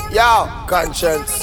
Yo, Conscience.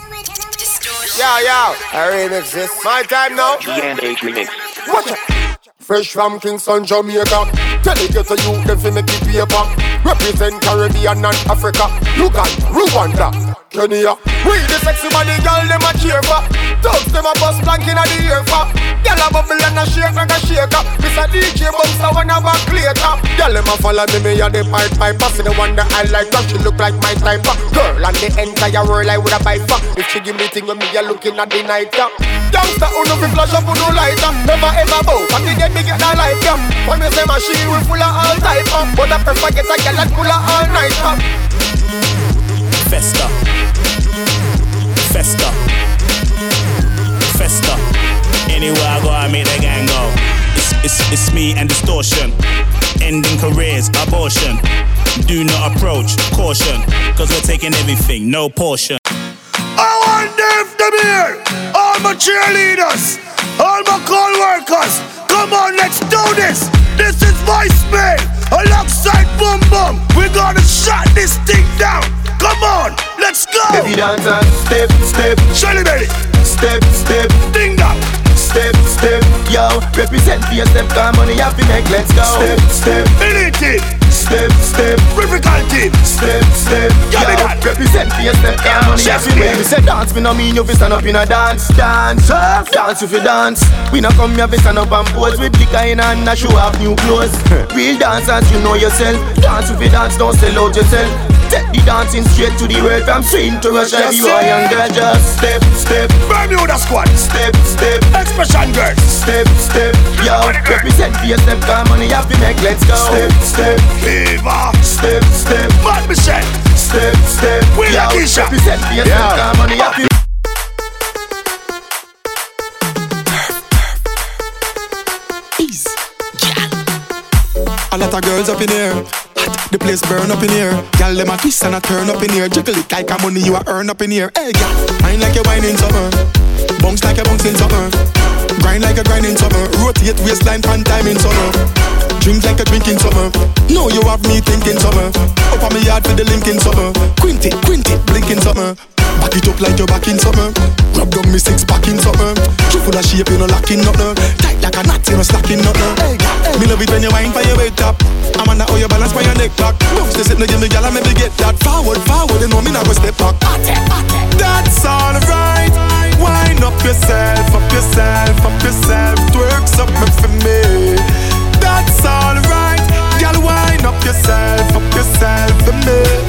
Yo, I remix this. My time now. G&H remix. Watch it. Fresh from Kingston, Jamaica. Tell it to you, them fi make it paper. Represent Caribbean and Africa. Uganda, Rwanda, Kenya. We the sexy body girl, them a cheer for. Thugs, them a bust blank inna the ear for. Girl a bubble and a shake like a shaker. This a DJ bumps a one a back later. Girl them a follow me a the pipe piper. See the one that I like, she look like my type. Girl and the entire world I woulda buy for. If she give me thing when me a looking at the night. Youngster who no fi flash up who no light. Never ever bow, but they get me get that light. When me say machine we full of all type. But I prefer get a girl that full of all night. Festa, Festa, Festa. Anywhere I go, I make the gang go. It's me and distortion. Ending careers, abortion. Do not approach, caution. Cause we're taking everything, no portion. I want them to be here. All my cheerleaders, all my co-workers. Come on, let's do this. This is voicemail alongside Boom Boom. We're gonna shut this thing down. Come on, let's go. Baby dancer, step, step. Shelly belly. Step, step. Ding dong. Step, step. Yo, represent for your step. Got money have to make, let's go. Step, step. Elite. Step, step. Radical team. Step, step. Yo, represent for your step. Got money have to make. We say dance, me no mean you fi stand up in a dance. Dance, dance if you dance. We no come here fi stand up and pose with liquor in hand and show off new clothes. Real dancers, you know yourself. Dance if you dance, don't sell out yourself. Take the dancing straight to the world. From Sweden to Russia, you are young girl. Just step, step. Bermuda squad. Step, step. Expression girls. Step, step. Yo, represent for your step. Got money have to make, let's go. Step, step. Viva. Step, step. Mad Michelle. Step, step. We yo, like Isha. represent for your step. Got money have to. Easy. A lot of girls up in here. The place burn up in here. Girl, them a twist and a turn up in here. Jiggle it like a money you a earn up in here. Hey, girl, wine like you whining summer. Bounce like you bouncing summer. Grind like you grinding summer. Rotate waistline fan time in summer. Drink like you drinking summer. No, you have me thinking summer. Up on me yard for the link in summer. Quint it, blinking summer. Back it up like you're back in summer. Rub down me six pack in summer. You full of shape, you no lacking nothing. Tight like a knot, you no slacking nothing. Hey, hey. Me love it when you wine for your weight top. I'm on that how you balance for your neck back. Bounce this it, no give me gal and maybe get that. Forward, you know me not go step back. That's alright. Wind up yourself, up yourself, up yourself. Twerk something for me. That's alright. Gal, wind up yourself for me.